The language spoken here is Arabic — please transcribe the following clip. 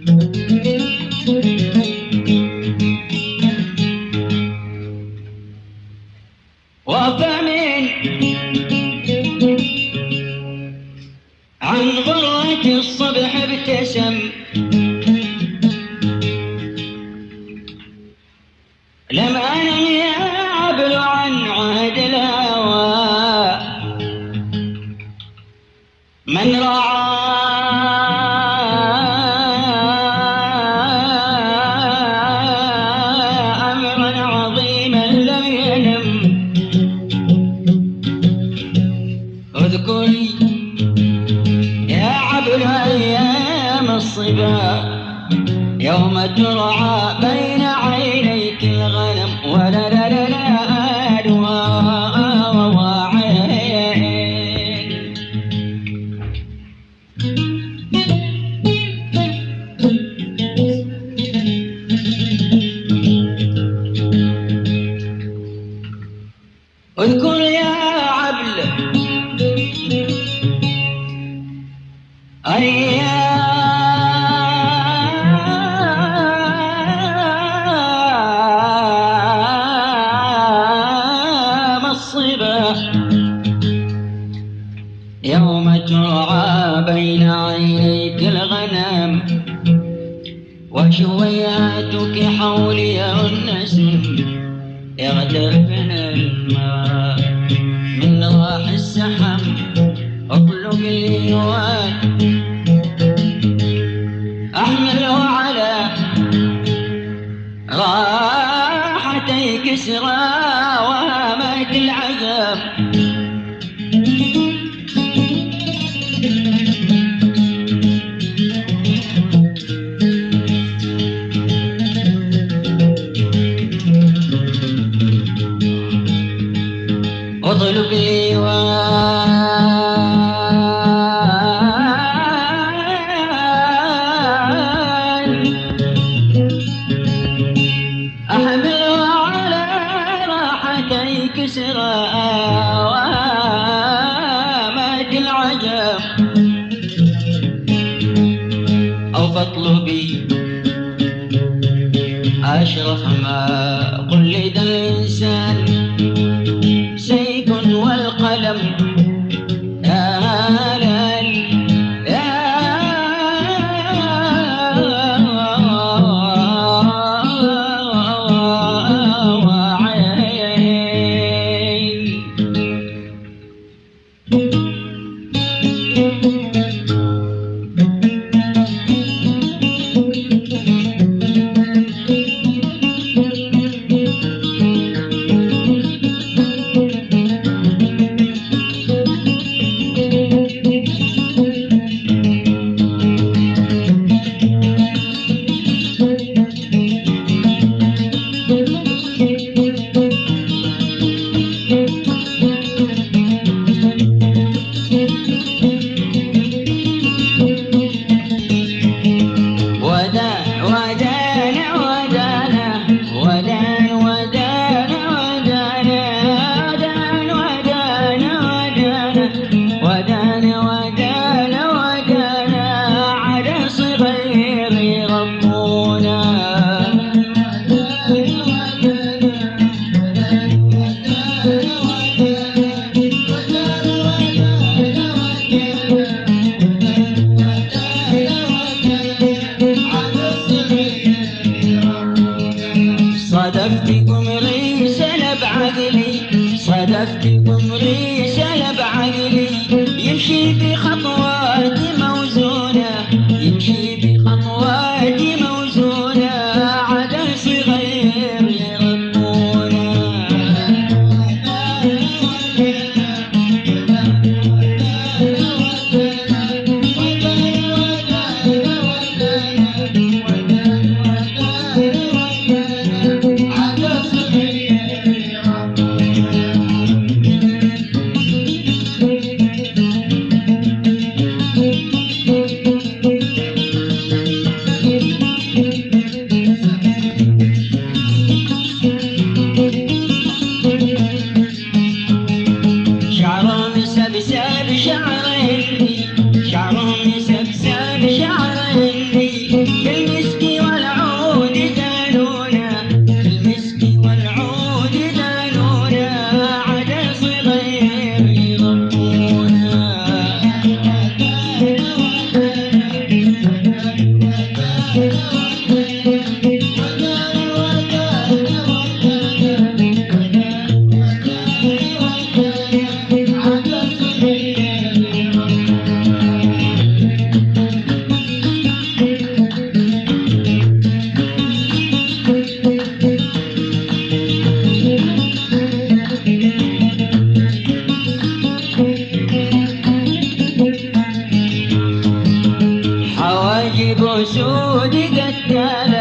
وفمن عن غرة الصبح ابتسم، لم أنم يا عبل عن عهد الهوى، من رعى أمرا عظيما لم ينم. اذكري يا عبل أيام الصبا، يوم ترعى بين عينيك الغنم، ولا لا لا لا وعين. اذكر يا عبل أيام الصبا، يوم ترعى بين عينيك الغنم، وشوياتك حولي النسم، يغترفن الماء من راح السحم. اطلق لي واد احمله على راحتي كسرى وهامات العذاب. اطلب لي أحمله على راحتي كسرى وهامات العجب. أو فاطلبي أشرف ما قلد الإنسان، سيف والقلم يا هلال يا وعين. كالمسك والعود دانونا، كالمسك والعود دانونا، عدا صغير يضمونا. حواجب سود قتالة